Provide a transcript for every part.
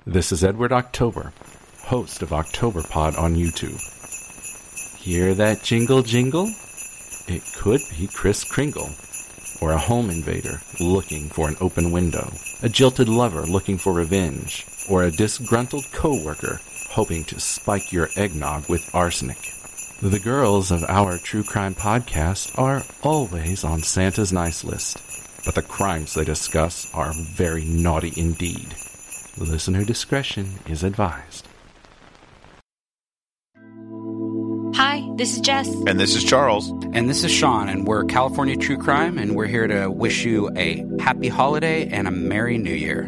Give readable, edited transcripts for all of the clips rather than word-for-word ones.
This is Edward October, host of Octoberpod on YouTube. Hear that jingle jingle? It could be Kris Kringle, or a home invader looking for an open window, a jilted lover looking for revenge, or a disgruntled coworker hoping to spike your eggnog with arsenic. The girls of our true crime podcast are always on Santa's nice list, but the crimes they discuss are very naughty indeed. Listener discretion is advised. Hi, this is Jess. And this is Charles. And this is Sean, and we're California True Crime, and we're here to wish you a happy holiday and a Merry New Year.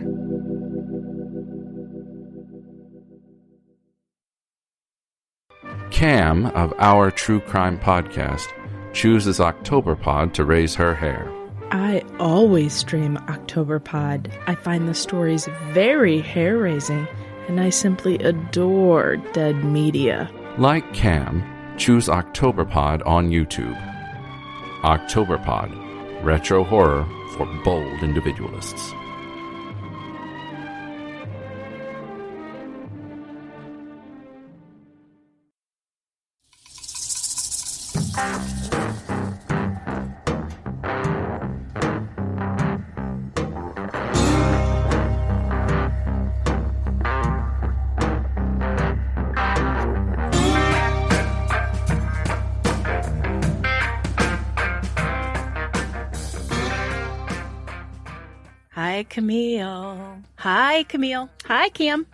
Cam of our true crime podcast chooses Octoberpod to raise her hair. I always stream Octoberpod. I find the stories very hair-raising, and I simply adore dead media. Like Cam, choose Octoberpod on YouTube. Octoberpod, retro horror for bold individualists. Hi, Camille. Hi, Camille. Hi, Cam.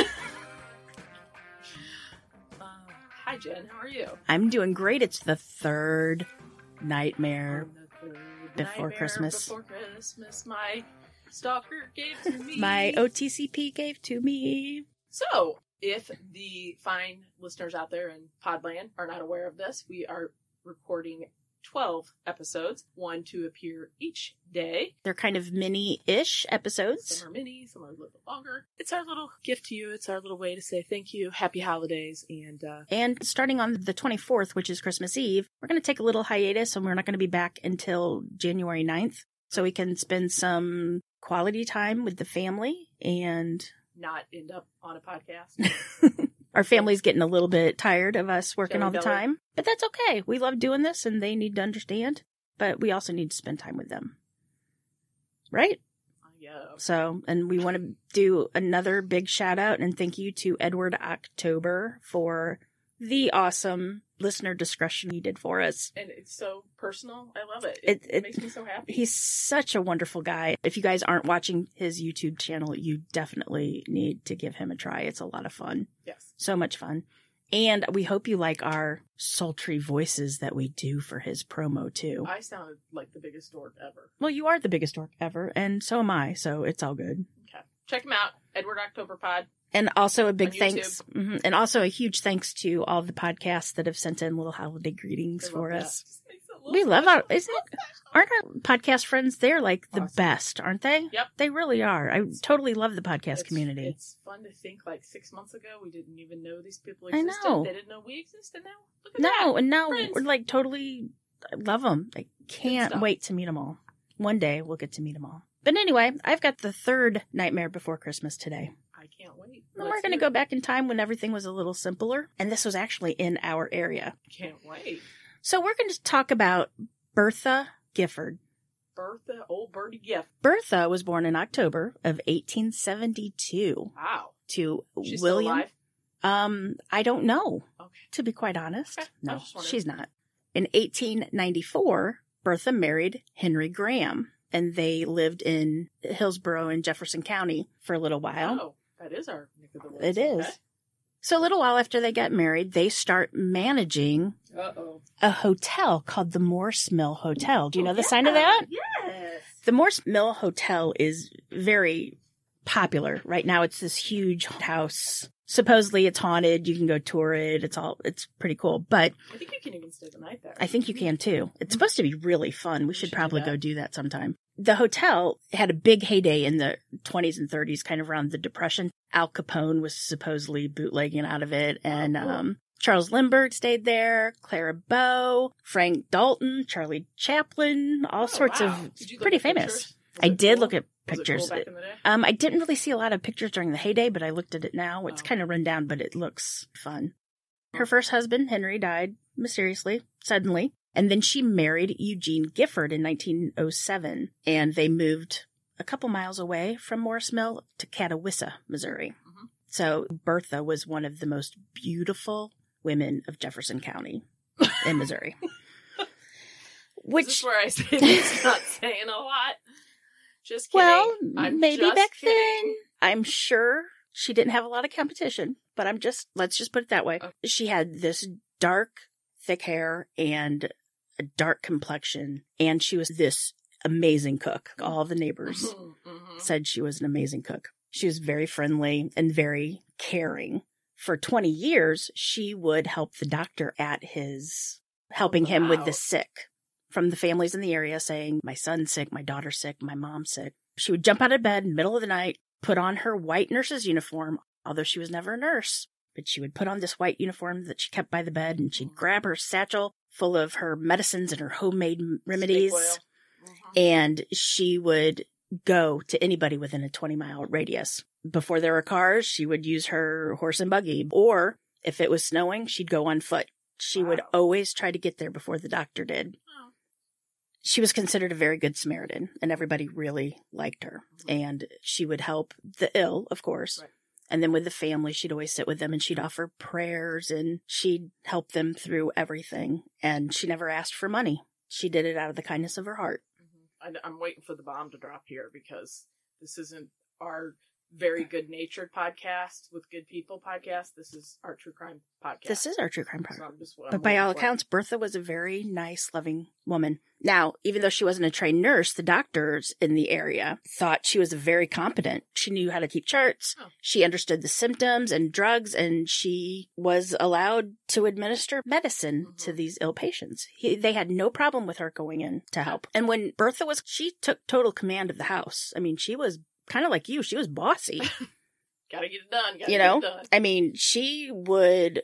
Hi, Jen. How are you? I'm doing great. It's the third nightmare before Christmas. Before Christmas, my stalker gave to me. My OTCP gave to me. So, if the fine listeners out there in Podland are not aware of this, we are recording 12 episodes, one to appear each day. They're kind of mini-ish episodes. Some are mini, some are a little longer. It's our little gift to you. It's our little way to say thank you, happy holidays, And starting on the 24th, which is Christmas Eve, we're going to take a little hiatus, and we're not going to be back until January 9th, so we can spend some quality time with the family and not end up on a podcast. Our family's getting a little bit tired of us working all the time, but that's okay. We love doing this, and they need to understand, but we also need to spend time with them. Right? Yeah. So, and we want to do another big shout out and thank you to Edward October for the awesome listener discretion he did for us. And it's so personal. I love it. It makes me so happy. He's such a wonderful guy. If you guys aren't watching his YouTube channel, you definitely need to give him a try. It's a lot of fun. Yes. So much fun. And we hope you like our sultry voices that we do for his promo, too. I sounded like the biggest dork ever. Well, you are the biggest dork ever, and so am I, so it's all good. Okay. Check him out, Edward Octoberpod. And also a big on thanks, and also a huge thanks to all the podcasts that have sent in little holiday greetings for us. We love aren't our podcast friends? They're like the best, aren't they? Yep. They really are. I totally love the podcast community. It's fun to think like 6 months ago we didn't even know these people existed. I know. They didn't know we existed now. Look at that. And now Friends. we're like totally love them. I can't wait to meet them all. One day we'll get to meet them all. But anyway, I've got the third Nightmare Before Christmas today. I can't wait. And we're going to go back in time when everything was a little simpler. And this was actually in our area. Can't wait. So we're going to talk about Bertha Gifford. Old Birdie Gift. Bertha was born in October of 1872. Wow. To She's William. Still alive? I don't know. Okay. To be quite honest. Okay. No, she's not. In 1894, Bertha married Henry Graham, and they lived in Hillsborough in Jefferson County for a little while. Oh, that is our neck of the woods. It is. Okay. So a little while after they got married, they start managing a hotel called the Morse Mill Hotel. Do you know the sign of that? Yes. The Morse Mill Hotel is very popular. Right now it's this huge house. Supposedly it's haunted. You can go tour it. It's pretty cool. But I think you can even stay the night there. I think you can too. It's supposed to be really fun. We should probably go do that sometime. The hotel had a big heyday in the 20s and 30s, kind of around the Depression. Al Capone was supposedly bootlegging out of it. And Charles Lindbergh stayed there, Clara Bow, Frank Dalton, Charlie Chaplin, all sorts of pretty famous. I did look at pictures. Was it cool back in the day? I didn't really see a lot of pictures during the heyday, but I looked at it now. It's kind of run down, but it looks fun. Her first husband, Henry, died mysteriously, suddenly. And then she married Eugene Gifford in 1907, and they moved a couple miles away from Morris Mill to Catawissa, Missouri. Mm-hmm. So Bertha was one of the most beautiful women of Jefferson County in Missouri. This is where I say it's not saying a lot. Just kidding. Well, I'm maybe just back kidding. then, I'm sure she didn't have a lot of competition, but let's just put it that way. Okay. She had this dark, thick hair and a dark complexion, and she was this amazing cook. All the neighbors Mm-hmm. said she was an amazing cook. She was very friendly and very caring. For 20 years, she would help the doctor at helping him with the sick from the families in the area, saying, my son's sick, my daughter's sick, my mom's sick. She would jump out of bed in the middle of the night, put on her white nurse's uniform, although she was never a nurse. But she would put on this white uniform that she kept by the bed, and she'd grab her satchel full of her medicines and her homemade remedies. And she would go to anybody within a 20-mile radius. Before there were cars, she would use her horse and buggy. Or if it was snowing, she'd go on foot. She would always try to get there before the doctor did. Oh. She was considered a very good Samaritan, and everybody really liked her. And she would help the ill, of course. Right. And then with the family, she'd always sit with them, and she'd offer prayers, and she'd help them through everything. And she never asked for money. She did it out of the kindness of her heart. I'm waiting for the bomb to drop here, because this isn't our very good-natured podcast with good people podcast. This is our true crime podcast. This is our true crime podcast. So I'm just- But by all accounts, Bertha was a very nice, loving woman. Now, even though she wasn't a trained nurse, the doctors in the area thought she was very competent. She knew how to keep charts. Oh. She understood the symptoms and drugs, and she was allowed to administer medicine to these ill patients. They had no problem with her going in to help. And when Bertha she took total command of the house. I mean, she was kind of like you. She was bossy. Gotta get it done. You know, I mean, she would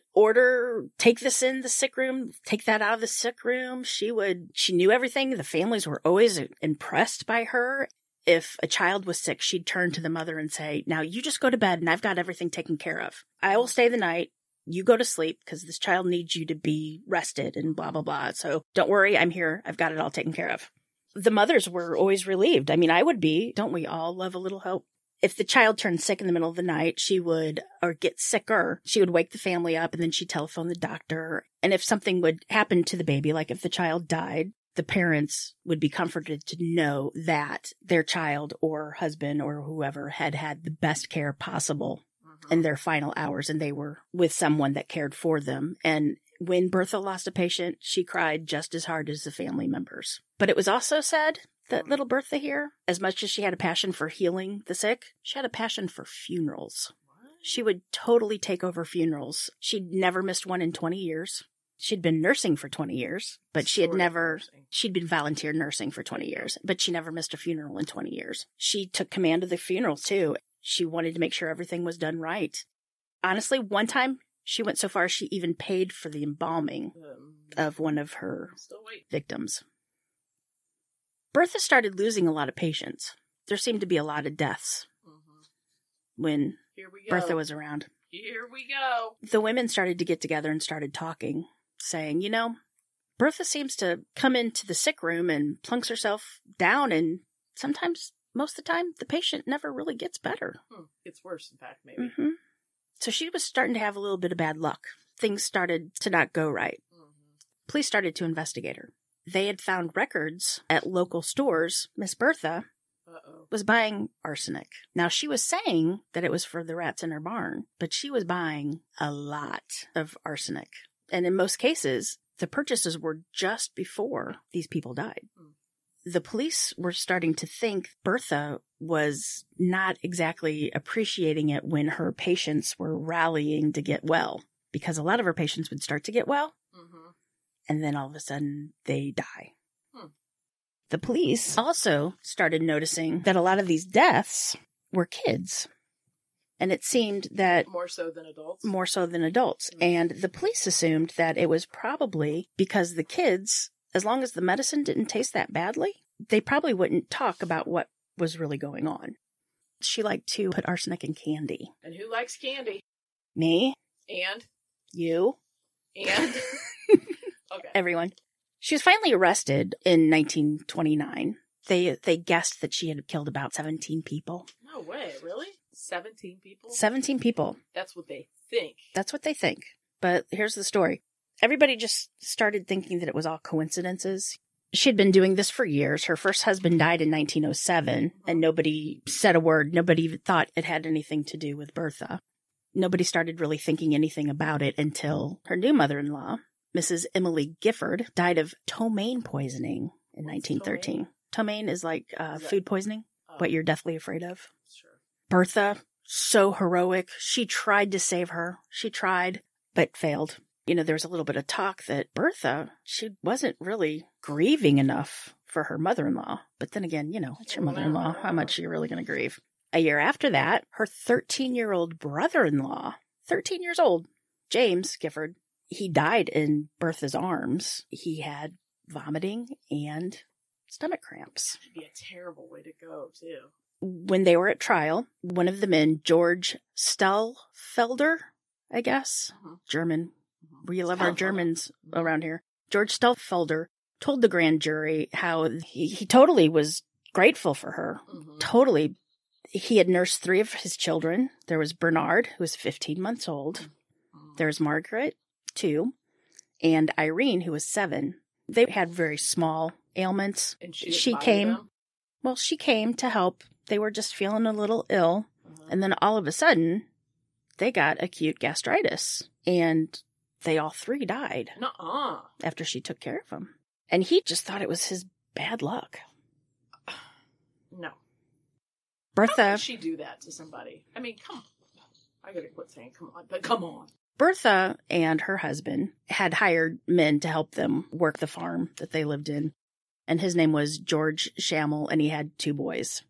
take this in the sick room, take that out of the sick room. She knew everything. The families were always impressed by her. If a child was sick, she'd turn to the mother and say, now you just go to bed and I've got everything taken care of. I will stay the night. You go to sleep because this child needs you to be rested and blah, blah, blah. So don't worry. I'm here. I've got it all taken care of. The mothers were always relieved. I mean, I would be. Don't we all love a little hope? If the child turned sick in the middle of the night, or get sicker, she would wake the family up, and then she'd telephone the doctor. And if something would happen to the baby, like if the child died, the parents would be comforted to know that their child or husband or whoever had the best care possible in their final hours, and they were with someone that cared for them. And when Bertha lost a patient, she cried just as hard as the family members. But it was also said that little Bertha here, as much as she had a passion for healing the sick, she had a passion for funerals. She would totally take over funerals. She'd never missed one in 20 years. She'd been nursing for 20 years, but she'd been volunteer nursing for 20 years, but she never missed a funeral in 20 years. She took command of the funerals too. She wanted to make sure everything was done right. Honestly, one time she went so far she even paid for the embalming of one of her victims. Bertha started losing a lot of patients. There seemed to be a lot of deaths when Bertha was around. Here we go. The women started to get together and started talking, saying, Bertha seems to come into the sick room and plunks herself down, and sometimes, most of the time, the patient never really gets better. It's worse, in fact, maybe. Mm-hmm. So she was starting to have a little bit of bad luck. Things started to not go right. Police started to investigate her. They had found records at local stores. Miss Bertha was buying arsenic. Now, she was saying that it was for the rats in her barn, but she was buying a lot of arsenic. And in most cases, the purchases were just before these people died. The police were starting to think Bertha was not exactly appreciating it when her patients were rallying to get well, because a lot of her patients would start to get well, and then all of a sudden they die. The police also started noticing that a lot of these deaths were kids. And it seemed that More so than adults. And the police assumed that it was probably because the kids, as long as the medicine didn't taste that badly, they probably wouldn't talk about what was really going on. She liked to put arsenic in candy. And who likes candy? Me. And? You. And? Okay. Everyone. She was finally arrested in 1929. They guessed that she had killed about 17 people. No way, really? 17 people? 17 people. That's what they think. That's what they think. But here's the story. Everybody just started thinking that it was all coincidences. She'd been doing this for years. Her first husband died in 1907, and nobody said a word. Nobody even thought it had anything to do with Bertha. Nobody started really thinking anything about it until her new mother-in-law, Mrs. Emily Gifford, died of ptomaine poisoning in 1913. Ptomaine is like food poisoning, what you're deathly afraid of. Sure. Bertha, so heroic. She tried to save her. She tried, but failed. You know, there was a little bit of talk that Bertha, she wasn't really grieving enough for her mother-in-law. But then again, you know, it's your mother-in-law. How much are you really going to grieve? A year after that, her 13-year-old brother-in-law, 13 years old, James Gifford, he died in Bertha's arms. He had vomiting and stomach cramps. That'd be a terrible way to go, too. When they were at trial, one of the men, George Stellfelder, I guess, German. We love our Germans around here. George Stellfelder told the grand jury how he totally was grateful for her. Totally. He had nursed 3 of his children. There was Bernard, who was 15 months old. There's Margaret, 2, and Irene, who was 7. They had very small ailments. And she came. Well, she came to help. They were just feeling a little ill. And then all of a sudden, they got acute gastritis. And they all 3 died after she took care of them. And he just thought it was his bad luck. No. Bertha. How could she do that to somebody? I mean, come on. I gotta quit saying come on, but come on. Bertha and her husband had hired men to help them work the farm that they lived in. And his name was George Schammel, and he had 2 boys.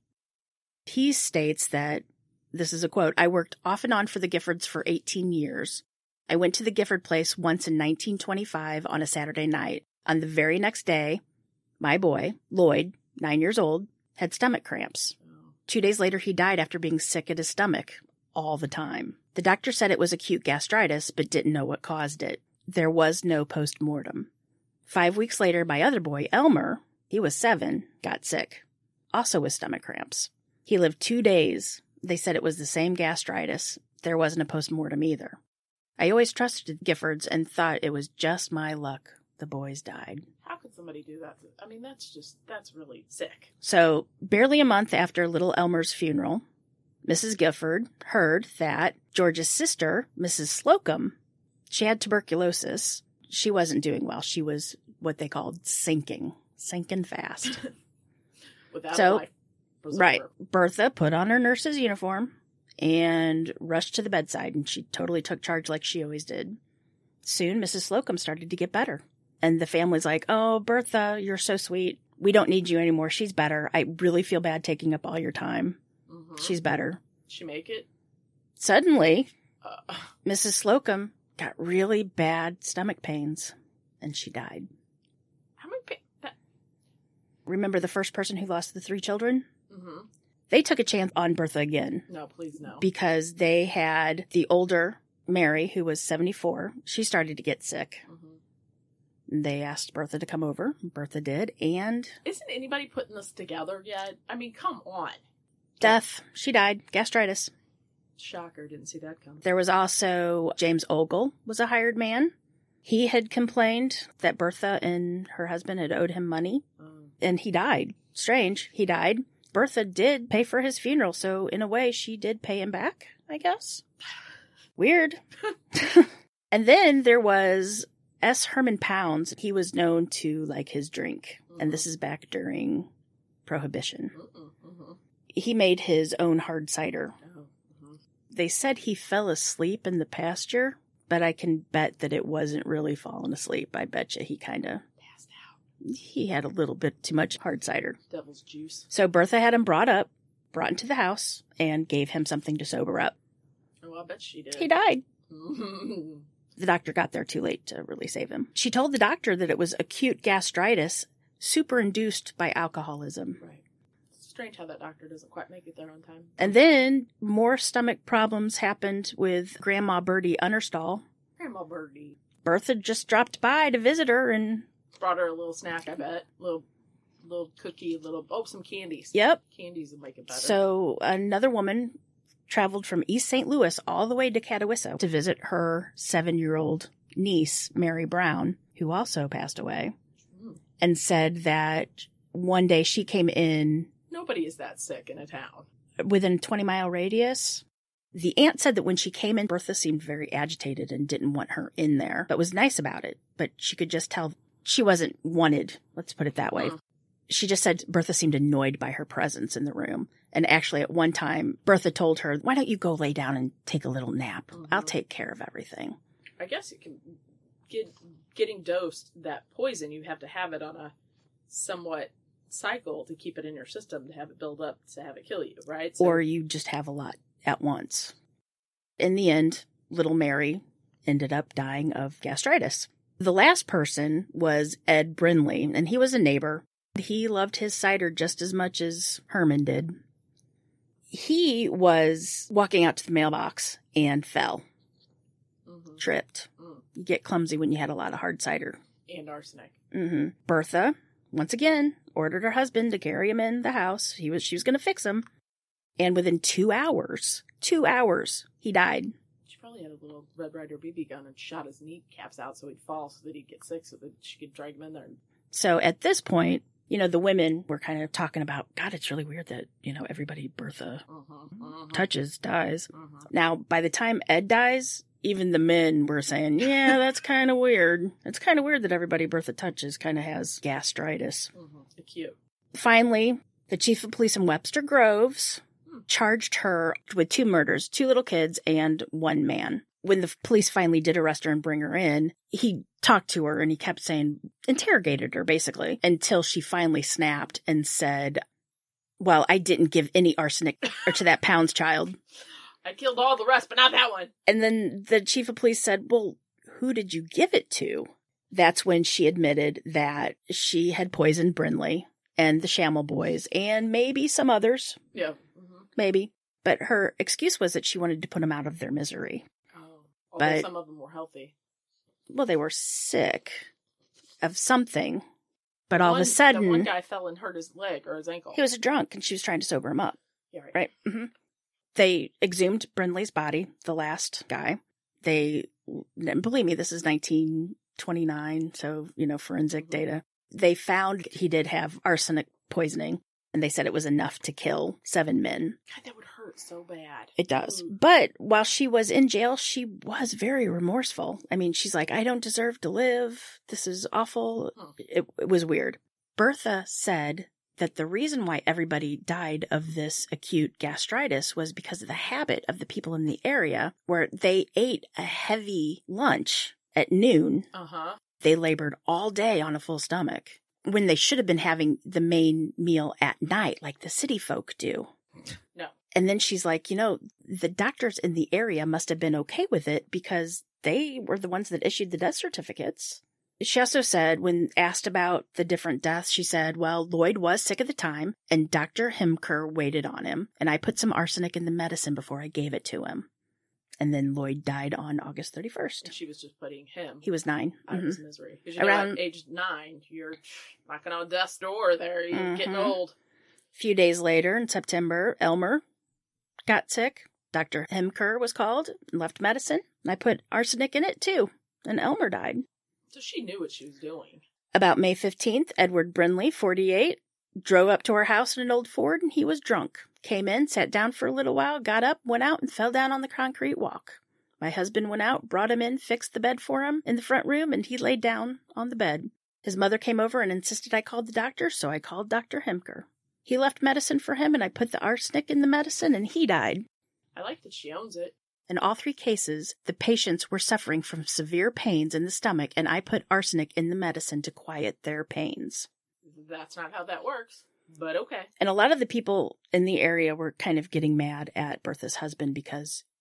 He states that, this is a quote, "I worked off and on for the Giffords for 18 years. I went to the Gifford place once in 1925 on a Saturday night. On the very next day, my boy, Lloyd, 9 years old, had stomach cramps. 2 days later, he died after being sick at his stomach all the time. The doctor said it was acute gastritis, but didn't know what caused it. There was no post-mortem. 5 weeks later, my other boy, Elmer, he was 7, got sick, also with stomach cramps. He lived 2 days. They said it was the same gastritis. There wasn't a post-mortem either. I always trusted Giffords and thought it was just my luck. The boys died." How could somebody do that? I mean, that's really sick. So, barely a month after little Elmer's funeral, Mrs. Gifford heard that George's sister, Mrs. Slocum, she had tuberculosis. She wasn't doing well. She was what they called sinking fast. Without a life preserver. Right. Bertha put on her nurse's uniform and rushed to the bedside, and she totally took charge like she always did. Soon, Mrs. Slocum started to get better. And the family's like, "Oh, Bertha, you're so sweet. We don't need you anymore. She's better. I really feel bad taking up all your time. She's better." She make it? Suddenly, Mrs. Slocum got really bad stomach pains, and she died. How many Remember the first person who lost the 3 children? They took a chance on Bertha again. No, please no. Because they had the older Mary, who was 74. She started to get sick. They asked Bertha to come over. Bertha did, and... Isn't anybody putting this together yet? I mean, come on. Death. She died. Gastritis. Shocker. Didn't see that coming. There was also James Ogle was a hired man. He had complained that Bertha and her husband had owed him money, and he died. Strange. He died. Bertha did pay for his funeral, so in a way, she did pay him back, I guess. Weird. And then there was S. Herman Pounds. He was known to like his drink, and this is back during Prohibition. He made his own hard cider. They said he fell asleep in the pasture, but I can bet that it wasn't really falling asleep. I bet you he kind of passed out. He had a little bit too much hard cider. Devil's juice. So Bertha had him brought into the house, and gave him something to sober up. Oh, I bet she did. He died. The doctor got there too late to really save him. She told the doctor that it was acute gastritis, superinduced by alcoholism. Right. Strange how that doctor doesn't quite make it there on time. And then more stomach problems happened with Grandma Bertie Unnerstall. Grandma Birdie. Bertha just dropped by to visit her and... Brought her a little snack, I bet. Little cookie, some candies. Yep. Candies would make it better. So another woman traveled from East St. Louis all the way to Catawissa to visit her 7-year-old niece, Mary Brown, who also passed away, and said that one day she came in... Nobody is that sick in a town. Within a 20-mile radius. The aunt said that when she came in, Bertha seemed very agitated and didn't want her in there, but was nice about it. But she could just tell she wasn't wanted, let's put it that way. She just said Bertha seemed annoyed by her presence in the room. And actually, at one time, Bertha told her, why don't you go lay down and take a little nap? I'll take care of everything. I guess it can getting dosed that poison, you have to have it on a somewhat cycle to keep it in your system, to have it build up, to have it kill you, right? So, or you just have a lot at once. In the end, little Mary ended up dying of gastritis. The last person was Ed Brindley, and he was a neighbor. He loved his cider just as much as Herman did. He was walking out to the mailbox and fell. Tripped. You get clumsy when you had a lot of hard cider. And arsenic. Bertha, once again, ordered her husband to carry him in the house. She was going to fix him. And within 2 hours, he died. She probably had a little Red Ryder BB gun and shot his kneecaps out so he'd fall, so that he'd get sick, so that she could drag him in there. So at this point, the women were kind of talking about, God, it's really weird that, everybody Bertha touches dies. Now, by the time Ed dies, even the men were saying, yeah, that's kind of weird. It's kind of weird that everybody Bertha touches kind of has gastritis. Cute. Finally, the chief of police in Webster Groves charged her with 2 murders, 2 little kids and 1 man. When the police finally did arrest her and bring her in, he talked to her and he kept saying, interrogated her basically, until she finally snapped and said, well, I didn't give any arsenic to that Pounds child. I killed all the rest, but not that one. And then the chief of police said, well, who did you give it to? That's when she admitted that she had poisoned Brindley and the Shamel boys and maybe some others. Yeah. Maybe. But her excuse was that she wanted to put them out of their misery. Although some of them were healthy. Well, they were sick of something. But all of a sudden... The one guy fell and hurt his leg or his ankle. He was drunk and she was trying to sober him up. Yeah, right. They exhumed Brindley's body, the last guy. Believe me, this is 1929, so, forensic data. They found he did have arsenic poisoning, and they said it was enough to kill 7 men. God, that would hurt so bad. It does. But while she was in jail, she was very remorseful. I mean, she's like, I don't deserve to live. This is awful. It was weird. Bertha said that the reason why everybody died of this acute gastritis was because of the habit of the people in the area where they ate a heavy lunch at noon. They labored all day on a full stomach when they should have been having the main meal at night like the city folk do. No. And then she's like, the doctors in the area must have been okay with it because they were the ones that issued the death certificates. She also said, when asked about the different deaths, she said, well, Lloyd was sick at the time, and Dr. Himker waited on him, and I put some arsenic in the medicine before I gave it to him. And then Lloyd died on August 31st. And she was just putting him. He was 9. Out of his misery. Because at age 9, you're knocking on death's door there. You're getting old. A few days later, in September, Elmer got sick. Dr. Himker was called and left medicine. And I put arsenic in it, too. And Elmer died. So she knew what she was doing. About May 15th, Edward Brindley, 48, drove up to our house in an old Ford, and he was drunk. Came in, sat down for a little while, got up, went out, and fell down on the concrete walk. My husband went out, brought him in, fixed the bed for him in the front room, and he laid down on the bed. His mother came over and insisted I called the doctor, so I called Dr. Himker. He left medicine for him, and I put the arsenic in the medicine, and he died. I like that she owns it. In all 3 cases, the patients were suffering from severe pains in the stomach, and I put arsenic in the medicine to quiet their pains. That's not how that works, but okay. And a lot of the people in the area were kind of getting mad at Bertha's husband because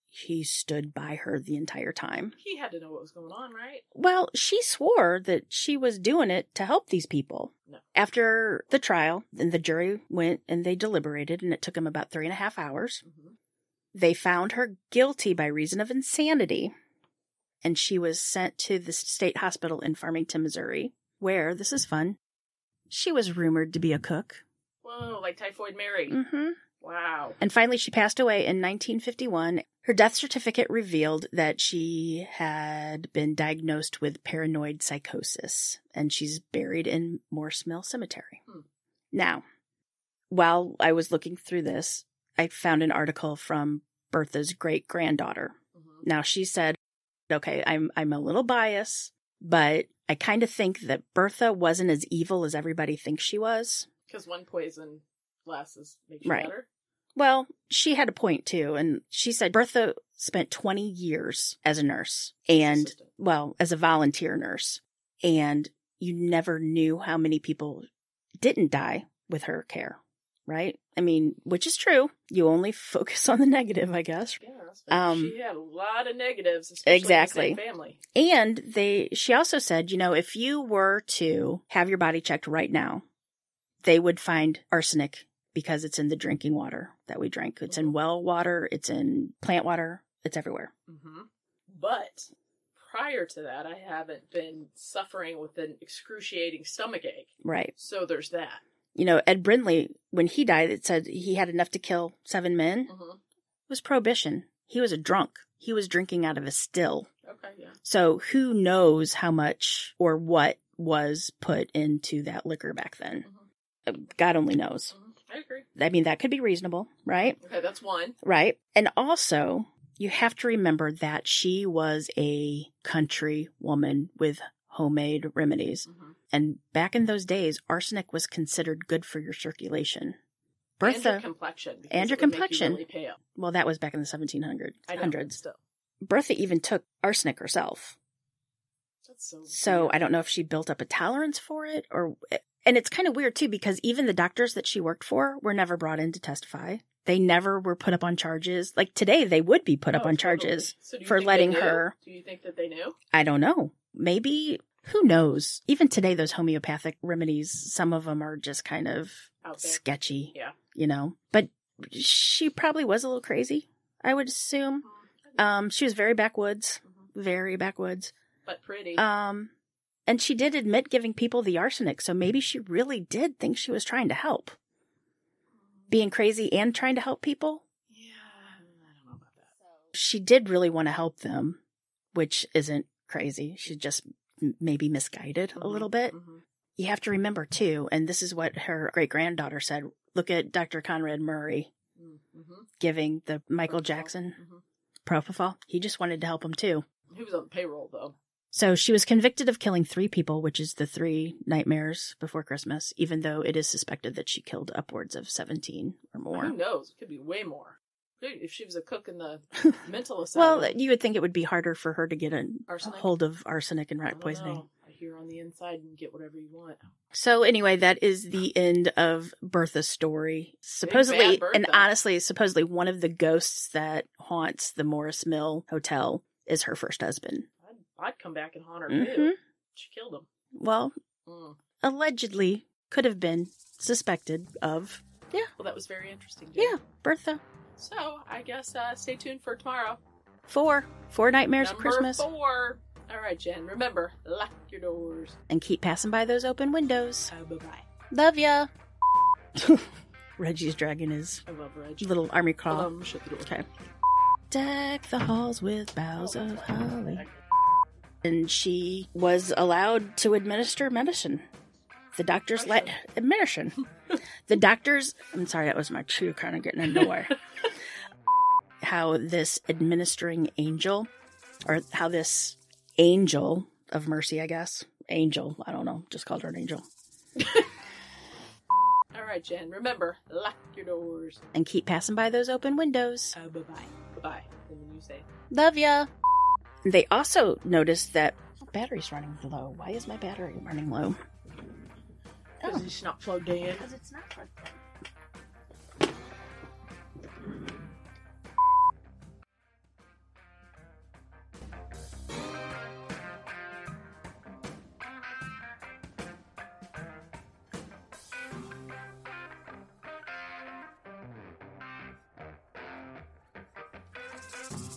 he stood by her the entire time. He had to know what was going on, right? Well, she swore that she was doing it to help these people. No. After the trial, then the jury went and they deliberated, and it took them about 3.5 hours. Mm-hmm. They found her guilty by reason of insanity, and she was sent to the state hospital in Farmington, Missouri, where, this is fun, she was rumored to be a cook. Whoa, like Typhoid Mary. Mm-hmm. Wow. And finally, she passed away in 1951. Her death certificate revealed that she had been diagnosed with paranoid psychosis, and she's buried in Morse Mill Cemetery. Now, while I was looking through this, I found an article from Bertha's great-granddaughter. Mm-hmm. Now, she said, okay, I'm a little biased, but I kind of think that Bertha wasn't as evil as everybody thinks she was. Because one poison glasses makes you Right. better. Well, she had a point too, and she said Bertha spent 20 years as a nurse and, Assistant. well, as a volunteer nurse, and you never knew how many people didn't die with her care, right? I mean, which is true. You only focus on the negative, I guess. Yeah, she had a lot of negatives, especially Exactly. in the same family. And she also said, if you were to have your body checked right now, they would find arsenic because it's in the drinking water that we drink. It's in well water. It's in plant water. It's everywhere. Mm-hmm. But prior to that, I haven't been suffering with an excruciating stomachache. Right. So there's that. Ed Brindley, when he died, it said he had enough to kill 7 men. Mm-hmm. It was prohibition. He was a drunk. He was drinking out of a still. Okay, yeah. So who knows how much or what was put into that liquor back then? Mm-hmm. God only knows. Mm-hmm. I agree. I mean, that could be reasonable, right? Okay, that's one. Right. And also, you have to remember that she was a country woman with homemade remedies. Mm-hmm. And back in those days, arsenic was considered good for your circulation. And Bertha, your complexion. because and your it would make you complexion. really pale. well, that was back in the 1700s. I know, but still. Bertha even took arsenic herself. That's So weird. I don't know if she built up a tolerance for it and it's kind of weird too, because even the doctors that she worked for were never brought in to testify. They never were put up on charges. Like today, they would be put up on charges So do you for think letting they knew? her. Do you think that they knew? I don't know. Maybe, who knows? Even today, those homeopathic remedies, some of them are just kind of Out there. sketchy, Yeah. But she probably was a little crazy, I would assume. She was very backwoods, very backwoods. But pretty. And she did admit giving people the arsenic, so maybe she really did think she was trying to help. Being crazy and trying to help people. Yeah, I don't know about that. She did really want to help them, which isn't crazy. She's just maybe misguided a little bit. Mm-hmm. You have to remember, too, and this is what her great-granddaughter said. Look at Dr. Conrad Murray Mm-hmm. giving the Michael Propofol. Jackson Mm-hmm. propofol. He just wanted to help him, too. He was on the payroll, though. So she was convicted of killing 3 people, which is the 3 nightmares before Christmas, even though it is suspected that she killed upwards of 17 or more. Who knows? It could be way more. Dude, if she was a cook in the mental asylum. Well, you would think it would be harder for her to get a Arsenic? hold of arsenic and I rat don't poisoning. know. I hear on the inside and get whatever you want. So anyway, that is the end of Bertha's story. Supposedly, bad Bertha. and honestly, supposedly one of the ghosts that haunts the Morris Mill Hotel is her first husband. I'd come back and haunt her, Mhm. too. She killed him. Well, Mm. allegedly could have been suspected of, Well, that was very interesting, Jen. yeah, Bertha. So, I guess stay tuned for tomorrow. 4 nightmares Number of Christmas. 4. All right, Jen. Remember, lock your doors. And keep passing by those open windows. Bye-bye. Love ya. Reggie's dragging his I love Reg. little army Hold crawl. on, shut the door. Okay. Deck the halls with boughs of holly. And she was allowed to administer medicine. The doctors let administration. The doctors, I'm sorry, that was my chew kind of getting in the way. How this administering angel, or how this angel of mercy, I guess. Angel, I don't know, just called her an angel. All right, Jen. Remember, lock your doors. And keep passing by those open windows. Bye-bye. Bye-bye. And then you say, Love ya. They also noticed that battery's running low. Why is my battery running low? because it's not plugged in. Because it's not plugged in. Bye.